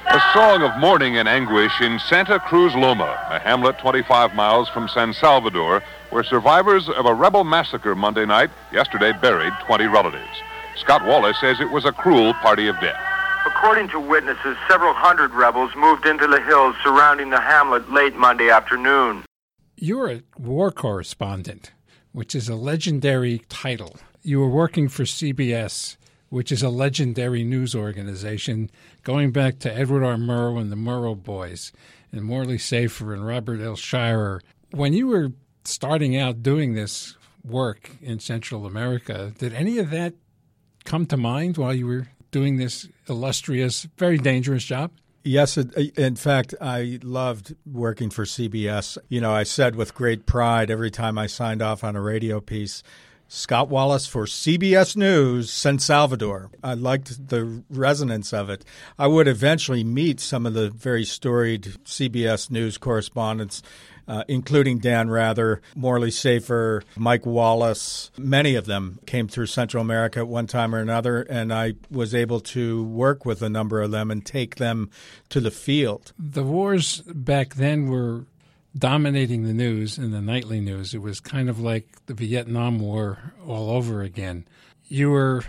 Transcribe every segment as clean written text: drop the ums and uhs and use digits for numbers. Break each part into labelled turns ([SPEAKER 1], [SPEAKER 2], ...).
[SPEAKER 1] A song of mourning and anguish in Santa Cruz Loma, a hamlet 25 miles from San Salvador, where survivors of a rebel massacre Monday night yesterday buried 20 relatives. Scott Wallace says it was a cruel party of death.
[SPEAKER 2] According to witnesses, several hundred rebels moved into the hills surrounding the hamlet late Monday afternoon.
[SPEAKER 3] You're a war correspondent, which is a legendary title. You were working for CBS, which is a legendary news organization, going back to Edward R. Murrow and the Murrow Boys, and Morley Safer and Robert L. Shirer. When you were starting out doing this work in Central America, did any of that come to mind while you were doing this illustrious, very dangerous job?
[SPEAKER 4] Yes. In fact, I loved working for CBS. You know, I said with great pride every time I signed off on a radio piece, Scott Wallace for CBS News, San Salvador. I liked the resonance of it. I would eventually meet some of the very storied CBS News correspondents, including Dan Rather, Morley Safer, Mike Wallace. Many of them came through Central America at one time or another, and I was able to work with a number of them and take them to the field.
[SPEAKER 3] The wars back then were dominating the news and the nightly news. It was kind of like the Vietnam War all over again. You were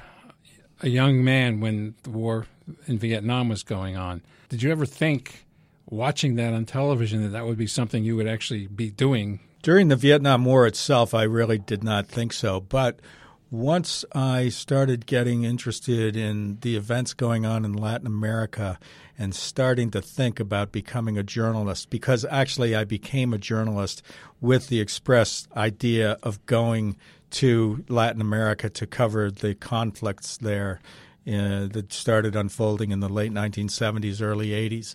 [SPEAKER 3] a young man when the war in Vietnam was going on. Did you ever think, watching that on television, that would be something you would actually be doing?
[SPEAKER 4] During the Vietnam War itself, I really did not think so. But once I started getting interested in the events going on in Latin America and starting to think about becoming a journalist, because actually I became a journalist with the express idea of going to Latin America to cover the conflicts there that started unfolding in the late 1970s, early 80s.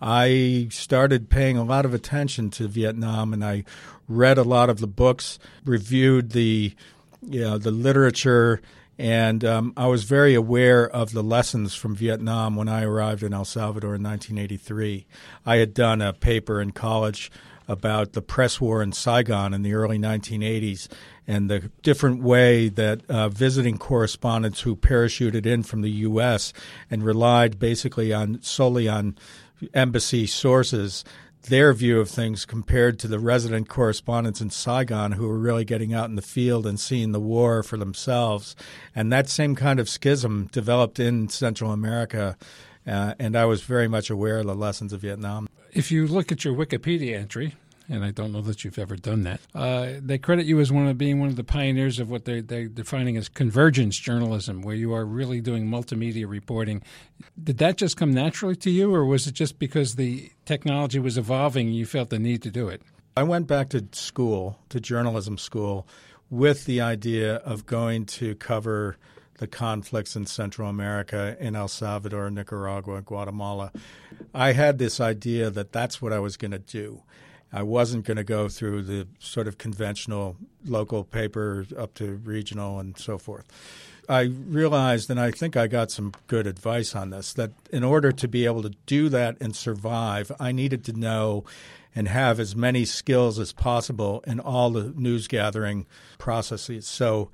[SPEAKER 4] I started paying a lot of attention to Vietnam, and I read a lot of the books, reviewed the literature, and I was very aware of the lessons from Vietnam when I arrived in El Salvador in 1983. I had done a paper in college about the press war in Saigon in the early 1980s and the different way that visiting correspondents who parachuted in from the U.S. and relied basically solely on embassy sources, their view of things compared to the resident correspondents in Saigon who were really getting out in the field and seeing the war for themselves. And that same kind of schism developed in Central America, and I was very much aware of the lessons of Vietnam.
[SPEAKER 3] If you look at your Wikipedia entry, and I don't know that you've ever done that, they credit you as being one of the pioneers of what they're defining as convergence journalism, where you are really doing multimedia reporting. Did that just come naturally to you, or was it just because the technology was evolving and you felt the need to do it?
[SPEAKER 4] I went back to school, to journalism school, with the idea of going to cover the conflicts in Central America, in El Salvador, Nicaragua, Guatemala. I had this idea that that's what I was going to do. I wasn't going to go through the sort of conventional local paper up to regional and so forth. I realized, and I think I got some good advice on this, that in order to be able to do that and survive, I needed to know and have as many skills as possible in all the news gathering processes. So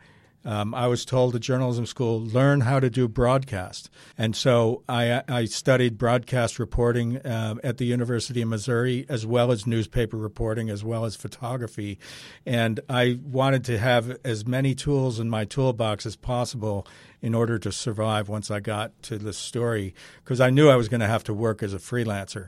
[SPEAKER 4] I was told at journalism school, learn how to do broadcast. And so I studied broadcast reporting at the University of Missouri, as well as newspaper reporting, as well as photography. And I wanted to have as many tools in my toolbox as possible in order to survive once I got to this story, because I knew I was going to have to work as a freelancer.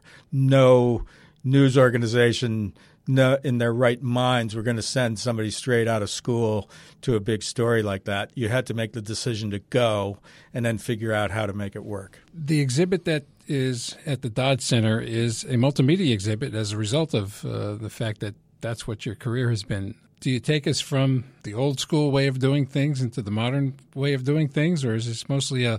[SPEAKER 4] No news organization in their right minds were going to send somebody straight out of school to a big story like that. You had to make the decision to go and then figure out how to make it work.
[SPEAKER 3] The exhibit that is at the Dodd Center is a multimedia exhibit as a result of the fact that that's what your career has been. Do you take us from the old school way of doing things into the modern way of doing things, or is this mostly a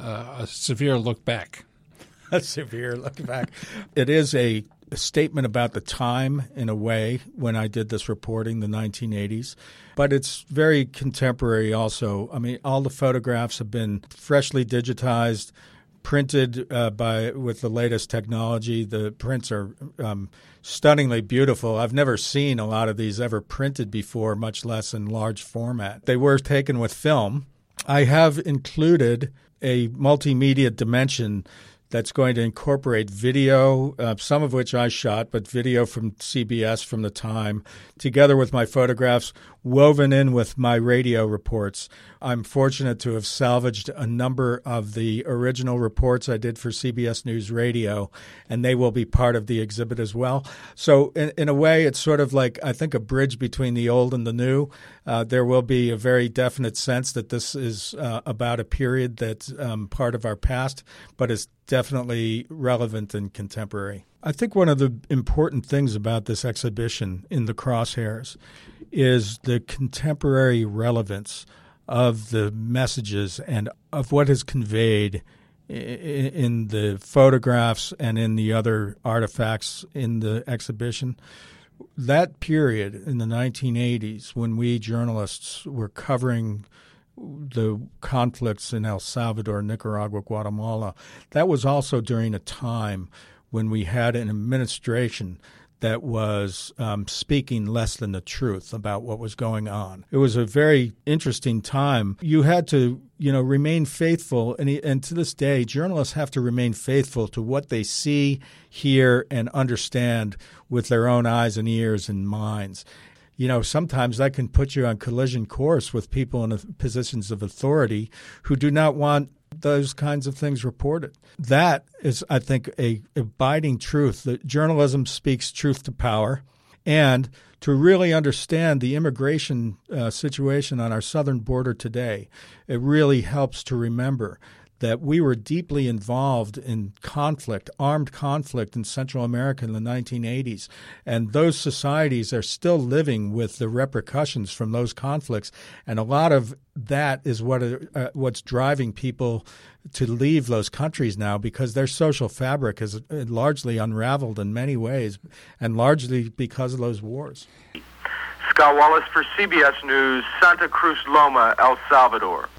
[SPEAKER 3] severe look back?
[SPEAKER 4] A severe look back. It is a statement about the time, in a way, when I did this reporting, the 1980s. But it's very contemporary also. I mean, all the photographs have been freshly digitized, printed with the latest technology. The prints are stunningly beautiful. I've never seen a lot of these ever printed before, much less in large format. They were taken with film. I have included a multimedia dimension that's going to incorporate video, some of which I shot, but video from CBS from the time, together with my photographs, woven in with my radio reports. I'm fortunate to have salvaged a number of the original reports I did for CBS News Radio, and they will be part of the exhibit as well. So in a way, it's sort of like, I think, a bridge between the old and the new. There will be a very definite sense that this is about a period that's part of our past, but is definitely relevant and contemporary. I think one of the important things about this exhibition in the Crosshairs is the contemporary relevance of the messages and of what is conveyed in the photographs and in the other artifacts in the exhibition. That period in the 1980s, when we journalists were covering the conflicts in El Salvador, Nicaragua, Guatemala, that was also during a time when we had an administration that was speaking less than the truth about what was going on. It was a very interesting time. You had to, remain faithful, and to this day, journalists have to remain faithful to what they see, hear, and understand with their own eyes and ears and minds. Sometimes that can put you on collision course with people in positions of authority who do not want those kinds of things reported. That is, I think, a abiding truth that journalism speaks truth to power. And to really understand the immigration situation on our southern border today, it really helps to remember that we were deeply involved in conflict, armed conflict in Central America in the 1980s. And those societies are still living with the repercussions from those conflicts. And a lot of that is what's driving people to leave those countries now, because their social fabric is largely unraveled in many ways, and largely because of those wars.
[SPEAKER 2] Scott Wallace for CBS News, Santa Cruz Loma, El Salvador.